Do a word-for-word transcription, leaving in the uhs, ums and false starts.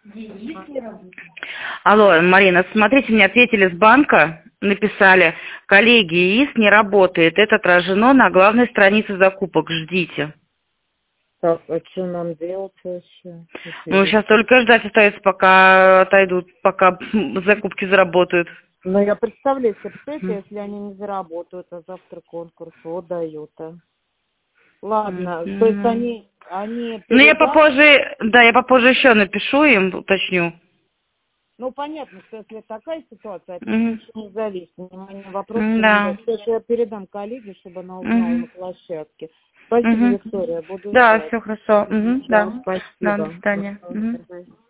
Алло, Марина, смотрите, мне ответили с банка, написали, коллеги, ИИС не работает, это отражено на главной странице закупок, ждите. Так, а что нам делать вообще? Ну, сейчас только ждать остается, пока отойдут, пока закупки заработают. Ну, я представляю себе, представляете, если они не заработают, а завтра конкурс, вот дают, а. Ладно, Mm-hmm. то есть они... они ну, я передали... попозже, да, я попозже еще напишу им, уточню. Ну, понятно, что если такая ситуация, от них Mm-hmm. ничего не зависит. Внимание, вопрос Mm-hmm. да. Сейчас я передам коллеге, чтобы она узнала Mm-hmm. на площадке. Спасибо, Mm-hmm. Виктория, буду Да, ждать. все хорошо. Mm-hmm. Да, Да. спасибо. Да, до свидания. Угу. Mm-hmm.